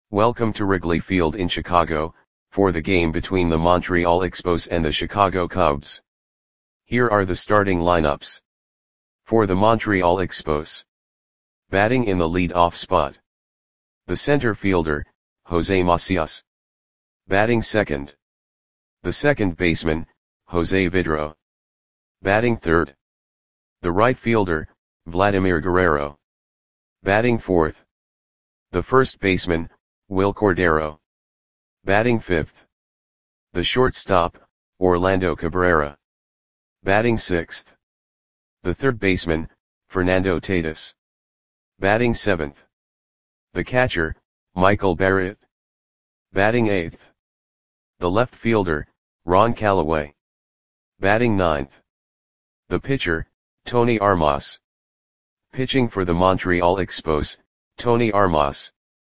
Welcome to Wrigley Field in Chicago, for the game between the Montreal Expos and the Chicago Cubs. Here are the starting lineups. For the Montreal Expos. Batting in the lead-off spot. The center fielder, Jose Macias. Batting second. The second baseman, Jose Vidro. Batting third. The right fielder, Vladimir Guerrero. Batting fourth. The first baseman, Wil Cordero. Batting fifth. The shortstop, Orlando Cabrera. Batting sixth. The third baseman, Fernando Tatis. Batting seventh. The catcher, Michael Barrett. Batting eighth. The left fielder, Ron Callaway. Batting ninth. The pitcher, Tony Armas. Pitching for the Montreal Expos, Tony Armas.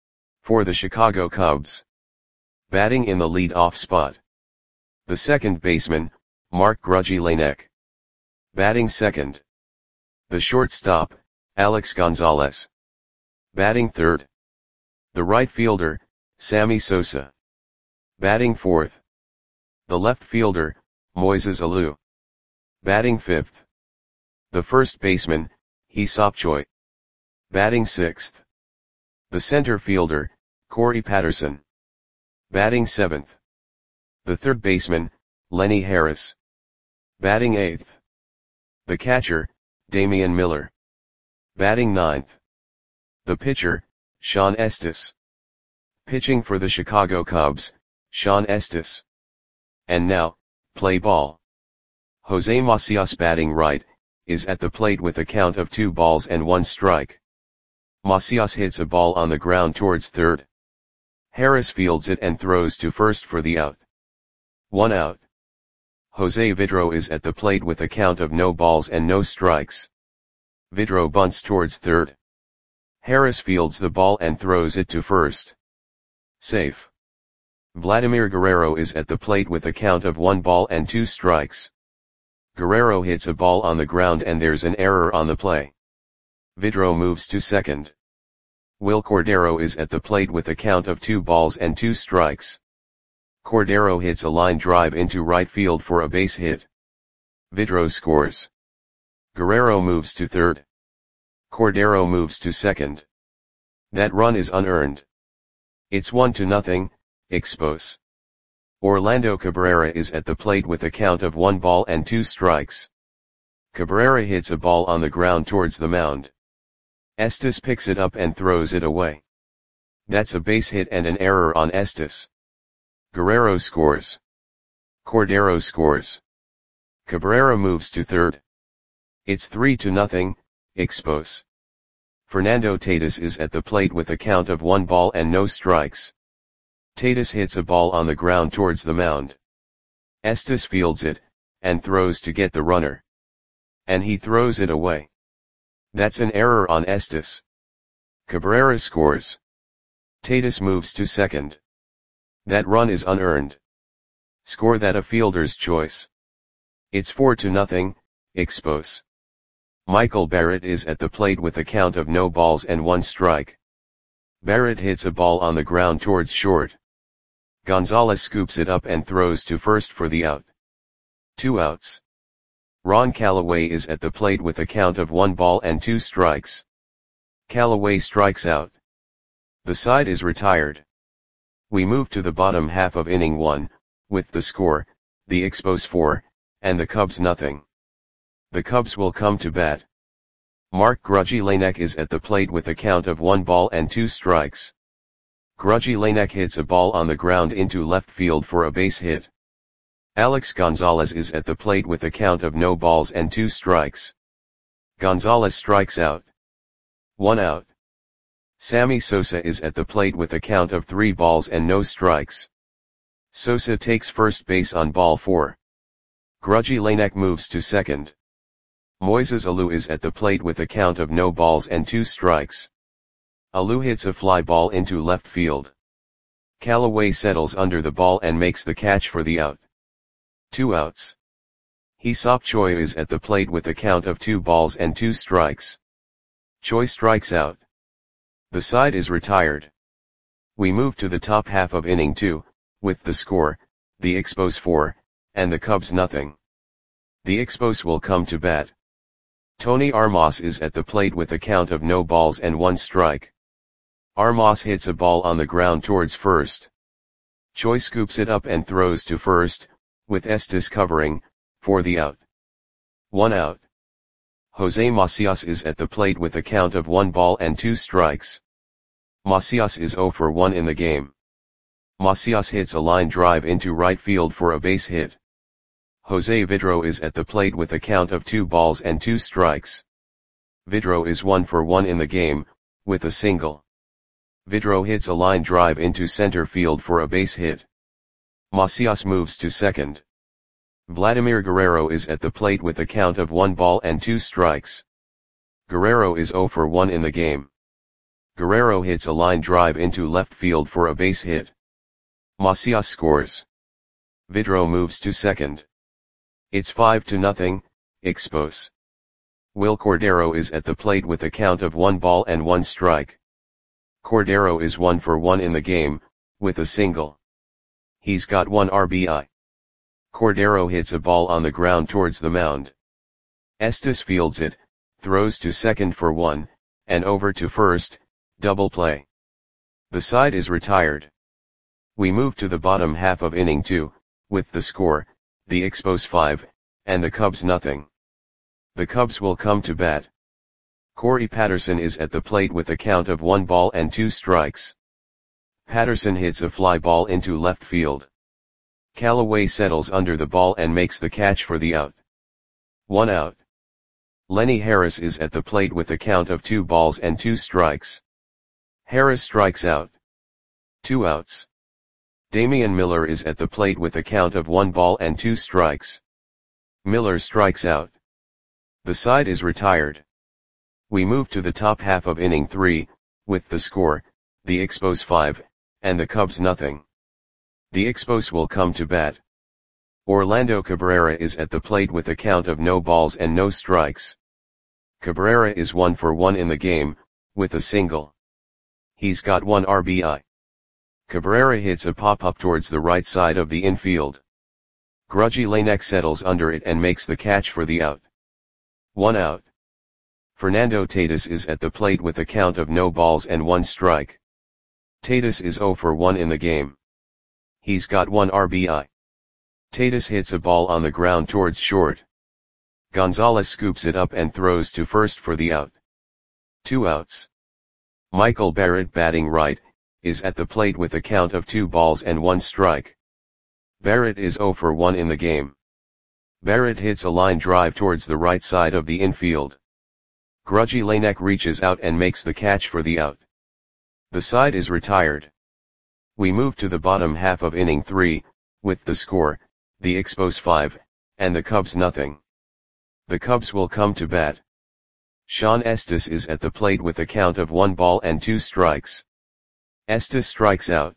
For the Chicago Cubs. Batting in the lead-off spot. The second baseman, Mark Grudzielanek. Batting second. The shortstop, Alex Gonzalez. Batting third. The right fielder, Sammy Sosa. Batting fourth. The left fielder, Moises Alou. Batting fifth. The first baseman, Hee-Seop Choi. Batting sixth. The center fielder, Corey Patterson. Batting seventh. The third baseman, Lenny Harris. Batting eighth. The catcher, Damian Miller. Batting ninth. The pitcher, Shawn Estes. Pitching for the Chicago Cubs, Shawn Estes. And now, play ball. Jose Macias batting right, is at the plate with a count of 2 balls and 1 strike. Macias hits a ball on the ground towards third. Harris fields it and throws to first for the out. 1 out. Jose Vidro is at the plate with a count of no balls and no strikes. Vidro bunts towards third. Harris fields the ball and throws it to first. Safe. Vladimir Guerrero is at the plate with a count of 1 ball and 2 strikes. Guerrero hits a ball on the ground and there's an error on the play. Vidro moves to second. Wil Cordero is at the plate with a count of 2 balls and 2 strikes. Cordero hits a line drive into right field for a base hit. Vidro scores. Guerrero moves to third. Cordero moves to second. That run is unearned. It's 1-0, Expos. Orlando Cabrera is at the plate with a count of 1 ball and 2 strikes. Cabrera hits a ball on the ground towards the mound. Estes picks it up and throws it away. That's a base hit and an error on Estes. Guerrero scores. Cordero scores. Cabrera moves to third. It's 3-0, Expos. Fernando Tatis is at the plate with a count of 1 ball and no strikes. Tatis hits a ball on the ground towards the mound. Estes fields it, and throws to get the runner. And he throws it away. That's an error on Estes. Cabrera scores. Tatis moves to second. That run is unearned. Score that a fielder's choice. It's 4-0, Expos. Michael Barrett is at the plate with a count of no balls and 1 strike. Barrett hits a ball on the ground towards short. Gonzalez scoops it up and throws to first for the out. 2 outs. Ron Callaway is at the plate with a count of 1 ball and 2 strikes. Callaway strikes out. The side is retired. We move to the bottom half of inning 1, with the score, the Expos 4, and the Cubs nothing. The Cubs will come to bat. Mark Grudzielanek is at the plate with a count of 1 ball and 2 strikes. Grudzielanek hits a ball on the ground into left field for a base hit. Alex Gonzalez is at the plate with a count of no balls and 2 strikes. Gonzalez strikes out. 1 out. Sammy Sosa is at the plate with a count of 3 balls and no strikes. Sosa takes first base on ball 4. Grudzielanek moves to second. Moises Alou is at the plate with a count of no balls and 2 strikes. Alou hits a fly ball into left field. Callaway settles under the ball and makes the catch for the out. 2 outs. Hee-Seop Choi is at the plate with a count of 2 balls and 2 strikes. Choi strikes out. The side is retired. We move to the top half of inning 2, with the score, the Expos 4, and the Cubs nothing. The Expos will come to bat. Tony Armas is at the plate with a count of no balls and 1 strike. Armas hits a ball on the ground towards first. Choi scoops it up and throws to first, with Estes covering, for the out. 1 out. Jose Macias is at the plate with a count of 1 ball and 2 strikes. Macias is 0 for 1 in the game. Macias hits a line drive into right field for a base hit. Jose Vidro is at the plate with a count of 2 balls and 2 strikes. Vidro is 1 for 1 in the game, with a single. Vidro hits a line drive into center field for a base hit. Macias moves to second. Vladimir Guerrero is at the plate with a count of 1 ball and 2 strikes. Guerrero is 0 for 1 in the game. Guerrero hits a line drive into left field for a base hit. Macias scores. Vidro moves to second. It's 5-0, Expos. Will Cordero is at the plate with a count of 1 ball and 1 strike. Cordero is 1 for 1 in the game, with a single. He's got 1 RBI. Cordero hits a ball on the ground towards the mound. Estes fields it, throws to second for 1, and over to first, double play. The side is retired. We move to the bottom half of inning 2, with the score, the Expos 5, and the Cubs nothing. The Cubs will come to bat. Corey Patterson is at the plate with a count of 1 ball and 2 strikes. Patterson hits a fly ball into left field. Callaway settles under the ball and makes the catch for the out. 1 out. Lenny Harris is at the plate with a count of 2 balls and 2 strikes. Harris strikes out. 2 outs. Damian Miller is at the plate with a count of 1 ball and 2 strikes. Miller strikes out. The side is retired. We move to the top half of inning 3, with the score, the Expos 5, and the Cubs nothing. The Expos will come to bat. Orlando Cabrera is at the plate with a count of no balls and no strikes. Cabrera is 1 for 1 in the game, with a single. He's got 1 RBI. Cabrera hits a pop-up towards the right side of the infield. Grudgy Lanek settles under it and makes the catch for the out. 1 out. Fernando Tatis is at the plate with a count of no balls and 1 strike. Tatis is 0 for 1 in the game. He's got 1 RBI. Tatis hits a ball on the ground towards short. Gonzalez scoops it up and throws to first for the out. 2 outs. Michael Barrett, batting right, is at the plate with a count of 2 balls and 1 strike. Barrett is 0 for 1 in the game. Barrett hits a line drive towards the right side of the infield. Grudgy Lanek reaches out and makes the catch for the out. The side is retired. We move to the bottom half of inning 3, with the score, the Expos 5, and the Cubs nothing. The Cubs will come to bat. Sean Estes is at the plate with a count of 1 ball and 2 strikes. Estes strikes out.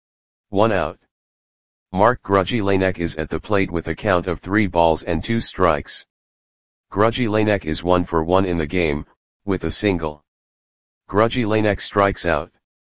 1 out. Mark Grudgy Lanek is at the plate with a count of 3 balls and 2 strikes. Grudgy Lanek is 1 for 1 in the game, with a single. Grudgy Lanek strikes out.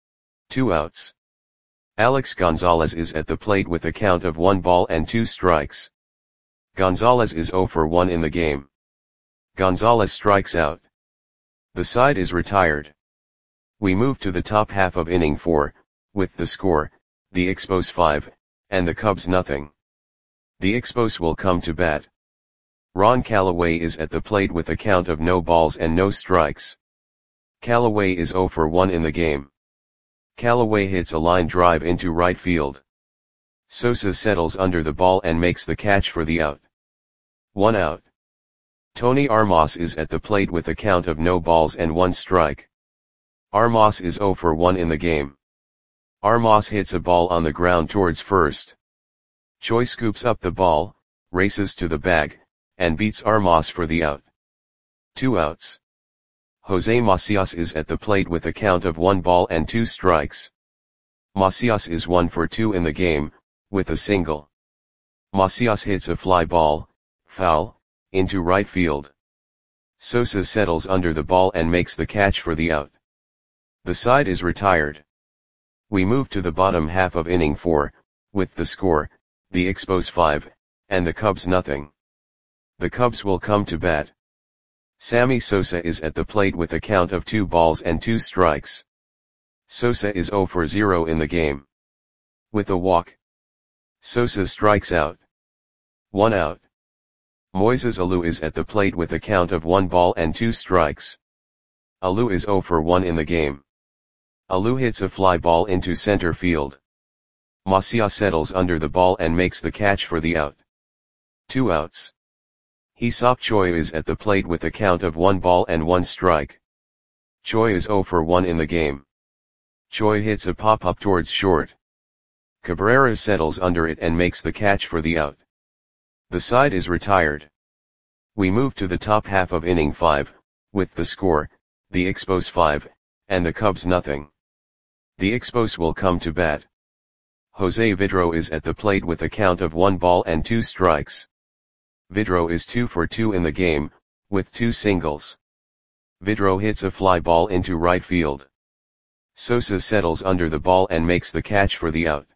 2 outs. Alex Gonzalez is at the plate with a count of 1 ball and 2 strikes. Gonzalez is 0 for 1 in the game. Gonzalez strikes out. The side is retired. We move to the top half of inning 4, with the score, the Expos 5, and the Cubs nothing. The Expos will come to bat. Ron Callaway is at the plate with a count of no balls and no strikes. Callaway is 0 for 1 in the game. Callaway hits a line drive into right field. Sosa settles under the ball and makes the catch for the out. 1 out. Tony Armas is at the plate with a count of no balls and 1 strike. Armas is 0 for 1 in the game. Armas hits a ball on the ground towards first. Choi scoops up the ball, races to the bag, and beats Armas for the out. 2 outs. Jose Macias is at the plate with a count of 1 ball and 2 strikes. Macias is 1 for 2 in the game, with a single. Macias hits a fly ball, foul, into right field. Sosa settles under the ball and makes the catch for the out. The side is retired. We move to the bottom half of inning 4, with the score, the Expos 5, and the Cubs nothing. The Cubs will come to bat. Sammy Sosa is at the plate with a count of 2 balls and 2 strikes. Sosa is 0 for 0 in the game. With a walk, Sosa strikes out. 1 out. Moises Alou is at the plate with a count of 1 ball and 2 strikes. Alou is 0 for 1 in the game. Alou hits a fly ball into center field. Macia settles under the ball and makes the catch for the out. 2 outs. Hee-seop Choi is at the plate with a count of 1 ball and 1 strike. Choi is 0 for 1 in the game. Choi hits a pop-up towards short. Cabrera settles under it and makes the catch for the out. The side is retired. We move to the top half of inning 5, with the score, the Expos 5, and the Cubs nothing. The Expos will come to bat. Jose Vidro is at the plate with a count of 1 ball and 2 strikes. Vidro is 2 for 2 in the game, with 2 singles. Vidro hits a fly ball into right field. Sosa settles under the ball and makes the catch for the out.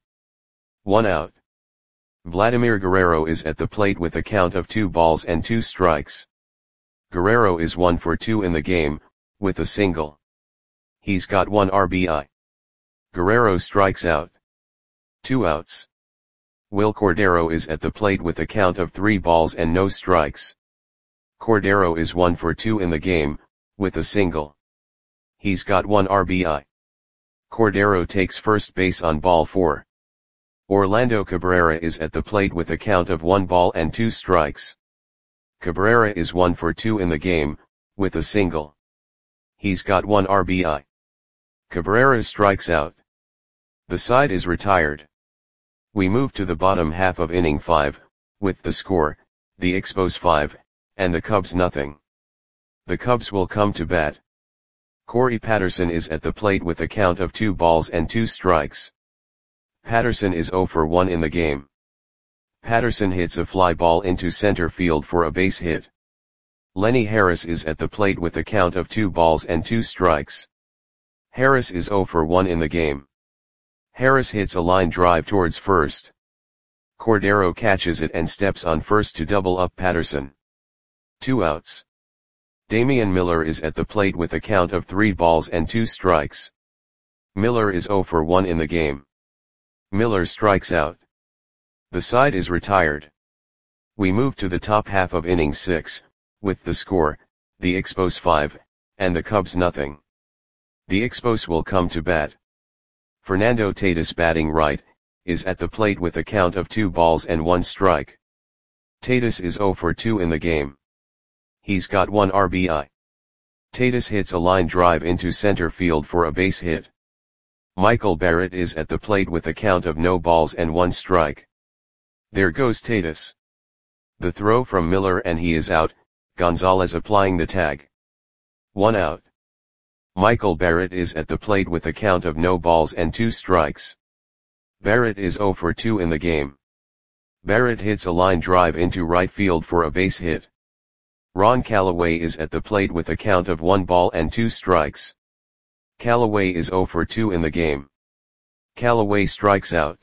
1 out. Vladimir Guerrero is at the plate with a count of 2 balls and 2 strikes. Guerrero is 1 for 2 in the game, with a single. He's got 1 RBI. Guerrero strikes out. 2 outs. Will Cordero is at the plate with a count of 3 balls and no strikes. Cordero is 1 for 2 in the game, with a single. He's got 1 RBI. Cordero takes first base on ball 4. Orlando Cabrera is at the plate with a count of 1 ball and 2 strikes. Cabrera is 1 for 2 in the game, with a single. He's got 1 RBI. Cabrera strikes out. The side is retired. We move to the bottom half of inning 5, with the score, the Expos 5, and the Cubs nothing. The Cubs will come to bat. Corey Patterson is at the plate with a count of 2 balls and 2 strikes. Patterson is 0 for 1 in the game. Patterson hits a fly ball into center field for a base hit. Lenny Harris is at the plate with a count of 2 balls and 2 strikes. Harris is 0 for 1 in the game. Harris hits a line drive towards first. Cordero catches it and steps on first to double up Patterson. 2 outs. Damian Miller is at the plate with a count of 3 balls and 2 strikes. Miller is 0 for 1 in the game. Miller strikes out. The side is retired. We move to the top half of inning 6, with the score, the Expos 5, and the Cubs nothing. The Expos will come to bat. Fernando Tatis batting right, is at the plate with a count of 2 balls and 1 strike. Tatis is 0 for 2 in the game. He's got 1 RBI. Tatis hits a line drive into center field for a base hit. Michael Barrett is at the plate with a count of no balls and 1 strike. There goes Tatis. The throw from Miller and he is out, Gonzalez applying the tag. 1 out. Michael Barrett is at the plate with a count of no balls and 2 strikes. Barrett is 0 for 2 in the game. Barrett hits a line drive into right field for a base hit. Ron Callaway is at the plate with a count of 1 ball and 2 strikes. Callaway is 0 for 2 in the game. Callaway strikes out.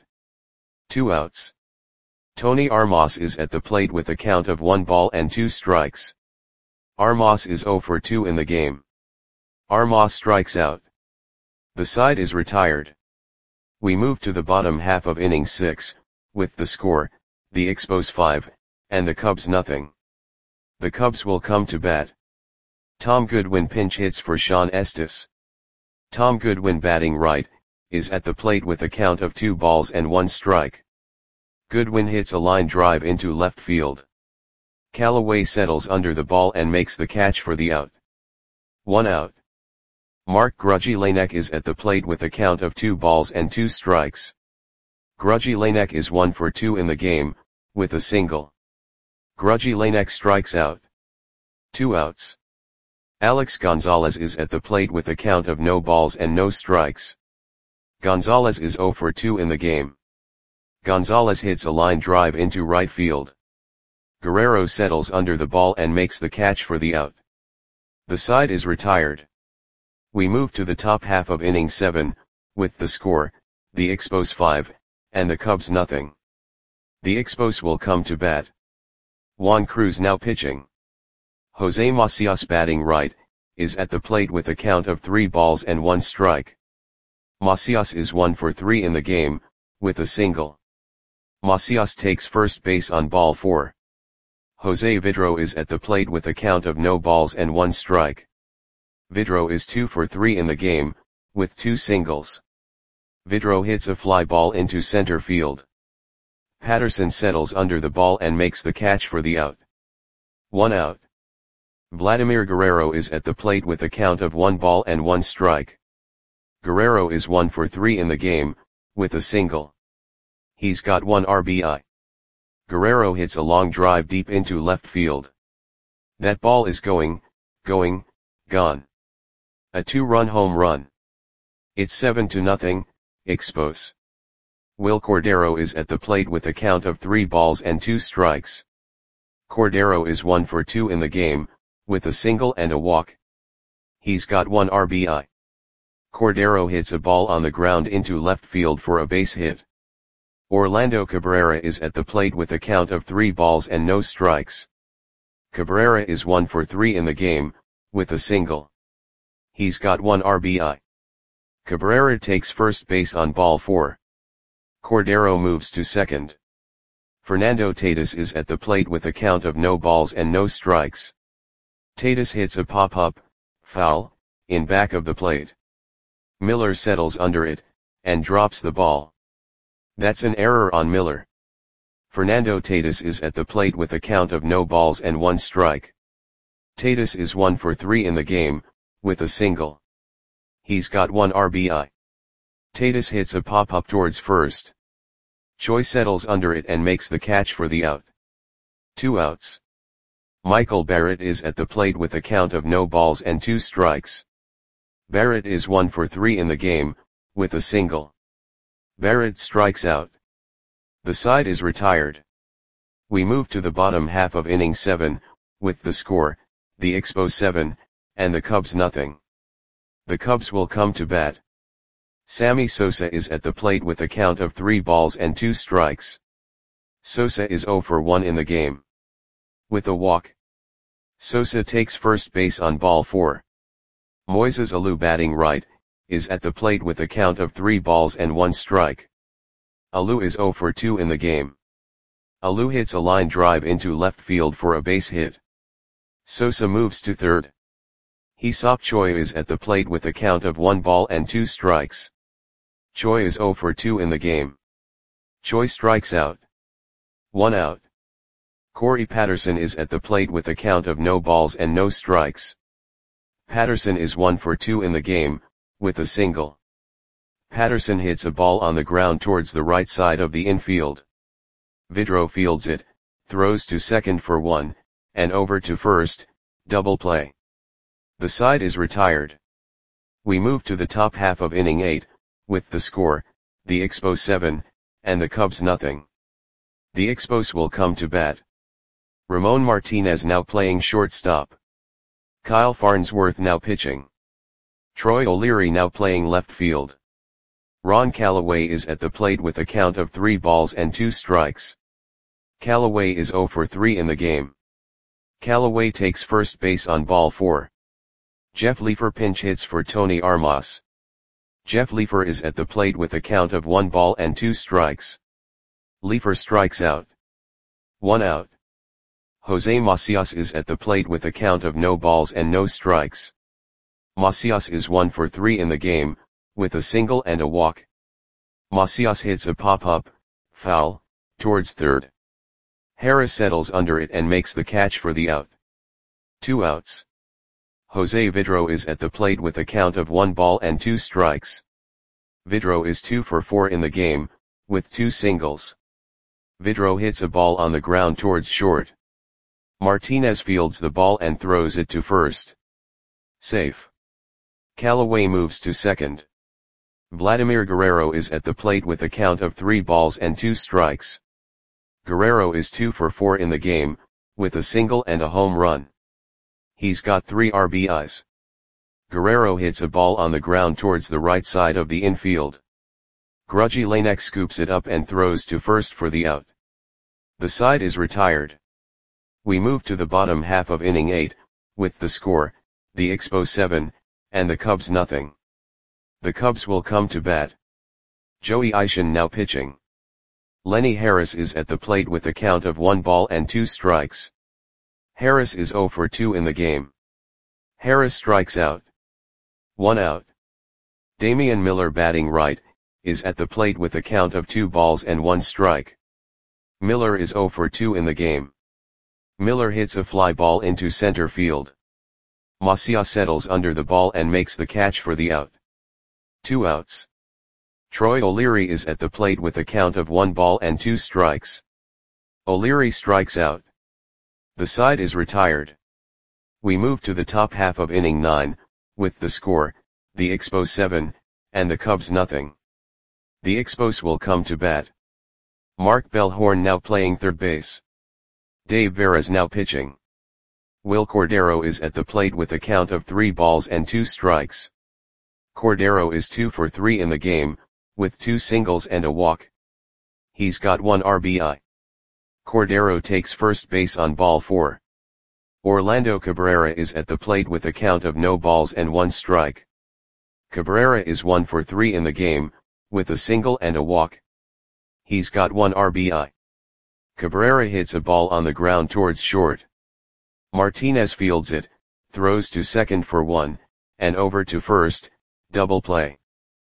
2 outs. Tony Armas is at the plate with a count of 1 ball and 2 strikes. Armas is 0 for 2 in the game. Armas strikes out. The side is retired. We move to the bottom half of inning 6, with the score, the Expos 5, and the Cubs nothing. The Cubs will come to bat. Tom Goodwin pinch hits for Sean Estes. Tom Goodwin batting right, is at the plate with a count of 2 balls and 1 strike. Goodwin hits a line drive into left field. Callaway settles under the ball and makes the catch for the out. 1 out. Mark Grudzielanek is at the plate with a count of 2 balls and 2 strikes. Grudzielanek is 1 for 2 in the game, with a single. Grudzielanek strikes out. 2 outs. Alex Gonzalez is at the plate with a count of no balls and no strikes. Gonzalez is 0 for 2 in the game. Gonzalez hits a line drive into right field. Guerrero settles under the ball and makes the catch for the out. The side is retired. We move to the top half of inning 7, with the score, the Expos 5, and the Cubs nothing. The Expos will come to bat. Juan Cruz now pitching. Jose Macias batting right, is at the plate with a count of 3 balls and 1 strike. Macias is 1 for 3 in the game, with a single. Macias takes first base on ball 4. Jose Vidro is at the plate with a count of no balls and 1 strike. Vidro is 2 for 3 in the game, with 2 singles. Vidro hits a fly ball into center field. Patterson settles under the ball and makes the catch for the out. 1 out. Vladimir Guerrero is at the plate with a count of 1 ball and 1 strike. Guerrero is 1 for 3 in the game, with a single. He's got 1 RBI. Guerrero hits a long drive deep into left field. That ball is gone. A 2-run home run. It's 7-0, Expos. Will Cordero is at the plate with a count of 3 balls and 2 strikes. Cordero is 1 for 2 in the game, with a single and a walk. He's got 1 RBI. Cordero hits a ball on the ground into left field for a base hit. Orlando Cabrera is at the plate with a count of 3 balls and no strikes. Cabrera is 1 for 3 in the game, with a single. He's got 1 RBI. Cabrera takes first base on ball 4. Cordero moves to second. Fernando Tatis is at the plate with a count of no balls and no strikes. Tatis hits a pop-up, foul, in back of the plate. Miller settles under it, and drops the ball. That's an error on Miller. Fernando Tatis is at the plate with a count of no balls and 1 strike. Tatis is 1 for 3 in the game, with a single. He's got 1 RBI. Tatis hits a pop-up towards first. Choi settles under it and makes the catch for the out. 2 outs. Michael Barrett is at the plate with a count of no balls and 2 strikes. Barrett is 1 for 3 in the game, with a single. Barrett strikes out. The side is retired. We move to the bottom half of inning 7, with the score, the Expos 7, and the Cubs nothing. The Cubs will come to bat. Sammy Sosa is at the plate with a count of 3 balls and 2 strikes. Sosa is 0 for 1 in the game. With a walk. Sosa takes first base on ball 4. Moises Alou batting right, is at the plate with a count of 3 balls and 1 strike. Alou is 0 for 2 in the game. Alou hits a line drive into left field for a base hit. Sosa moves to third. Hee-Seop Choi is at the plate with a count of 1 ball and 2 strikes. Choi is 0 for 2 in the game. Choi strikes out. 1 out. Corey Patterson is at the plate with a count of no balls and no strikes. Patterson is 1 for 2 in the game, with a single. Patterson hits a ball on the ground towards the right side of the infield. Vidro fields it, throws to second for 1, and over to first, double play. The side is retired. We move to the top half of inning 8, with the score, the Expos 7, and the Cubs nothing. The Expos will come to bat. Ramon Martinez now playing shortstop. Kyle Farnsworth now pitching. Troy O'Leary now playing left field. Ron Callaway is at the plate with a count of 3 balls and 2 strikes. Callaway is 0 for 3 in the game. Callaway takes first base on ball 4. Jeff Leefer pinch hits for Tony Armas. Jeff Leefer is at the plate with a count of 1 ball and 2 strikes. Leefer strikes out. 1 out. Jose Macias is at the plate with a count of no balls and no strikes. Macias is 1 for 3 in the game, with a single and a walk. Macias hits a pop-up, foul, towards third. Harris settles under it and makes the catch for the out. 2 outs. Jose Vidro is at the plate with a count of 1 ball and 2 strikes. Vidro is 2 for 4 in the game, with 2 singles. Vidro hits a ball on the ground towards short. Martinez fields the ball and throws it to first. Safe. Callaway moves to second. Vladimir Guerrero is at the plate with a count of 3 balls and 2 strikes. Guerrero is 2 for 4 in the game, with a single and a home run. He's got 3 RBIs. Guerrero hits a ball on the ground towards the right side of the infield. Grudgy Lanek scoops it up and throws to first for the out. The side is retired. We move to the bottom half of inning 8, with the score, the Expos 7, and the Cubs nothing. The Cubs will come to bat. Joey Ishin now pitching. Lenny Harris is at the plate with a count of 1 ball and 2 strikes. Harris is 0 for 2 in the game. Harris strikes out. 1 out. Damian Miller batting right, is at the plate with a count of 2 balls and 1 strike. Miller is 0 for 2 in the game. Miller hits a fly ball into center field. Macia settles under the ball and makes the catch for the out. 2 outs. Troy O'Leary is at the plate with a count of 1 ball and 2 strikes. O'Leary strikes out. The side is retired. We move to the top half of inning 9, with the score, the Expos 7, and the Cubs nothing. The Expos will come to bat. Mark Bellhorn now playing third base. Dave Veras now pitching. Will Cordero is at the plate with a count of 3 balls and 2 strikes. Cordero is 2 for 3 in the game, with 2 singles and a walk. He's got 1 RBI. Cordero takes first base on ball 4. Orlando Cabrera is at the plate with a count of no balls and 1 strike. Cabrera is 1 for 3 in the game, with a single and a walk. He's got 1 RBI. Cabrera hits a ball on the ground towards short. Martinez fields it, throws to second for 1, and over to first, double play.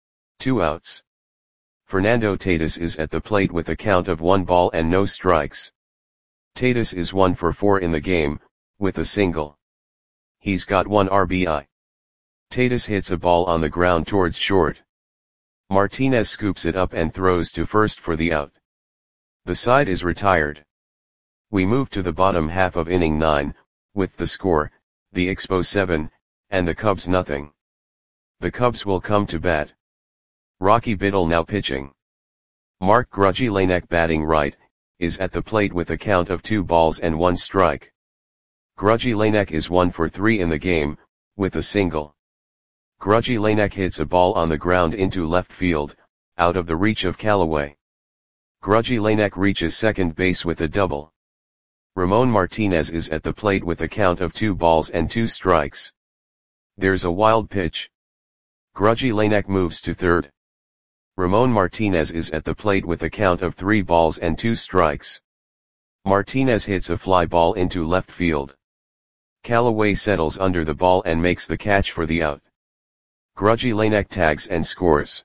2 outs. Fernando Tatis is at the plate with a count of 1 ball and no strikes. Tatis is 1 for 4 in the game, with a single. He's got 1 RBI. Tatis hits a ball on the ground towards short. Martinez scoops it up and throws to first for the out. The side is retired. We move to the bottom half of inning 9, with the score, the Expos 7, and the Cubs nothing. The Cubs will come to bat. Rocky Biddle now pitching. Mark Grudgy Lanek batting right, is at the plate with a count of 2 balls and 1 strike. Grudgy Lanek is 1 for 3 in the game, with a single. Grudgy Lanek hits a ball on the ground into left field, out of the reach of Callaway. Grudgy Lanek reaches second base with a double. Ramon Martinez is at the plate with a count of 2 balls and 2 strikes. There's a wild pitch. Grudgy Lanek moves to third. Ramon Martinez is at the plate with a count of 3 balls and 2 strikes. Martinez hits a fly ball into left field. Callaway settles under the ball and makes the catch for the out. Grudgy Lanek tags and scores.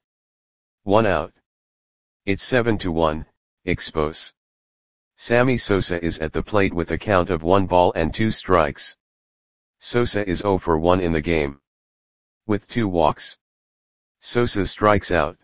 1 out. It's 7-1, Expos. Sammy Sosa is at the plate with a count of 1 ball and 2 strikes. Sosa is 0 for 1 in the game. With 2 walks. Sosa strikes out.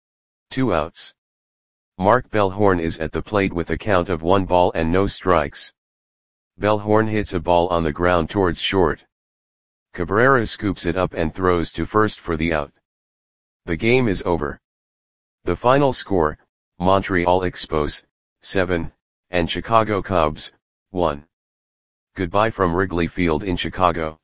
2 outs. Mark Bellhorn is at the plate with a count of 1 ball and no strikes. Bellhorn hits a ball on the ground towards short. Cabrera scoops it up and throws to first for the out. The game is over. The final score, Montreal Expos, 7, and Chicago Cubs, 1. Goodbye from Wrigley Field in Chicago.